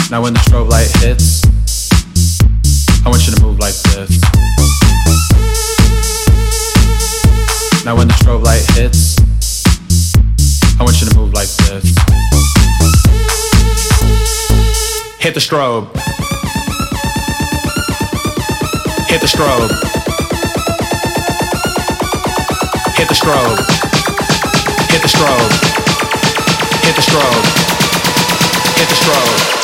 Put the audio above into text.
Now when the strobe light hits, I want you to move like this. Now when the strobe light hits, I want you to move like this. Hit the strobe. Hit the strobe. Hit the strobe. Hit the strobe. Hit the strobe. Hit the strobe.